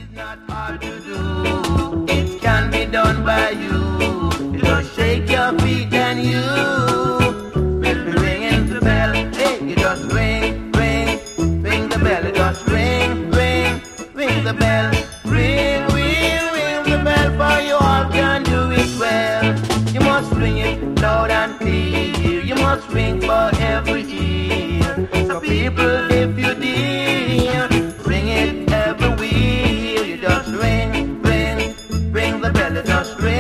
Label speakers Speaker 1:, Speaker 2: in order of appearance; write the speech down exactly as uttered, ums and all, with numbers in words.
Speaker 1: not hard to do. It can be done by you. You just shake your feet and you will be ringing the bell. Hey, you just ring, ring, ring the bell. You just ring, ring, ring the bell. Ring, ring, ring the bell, for you all can do it well. You must ring it loud and clear. You must ring for every ear. So people, if you dear, ring it everywhere. You just ring, ring, ring the bell. You just ring.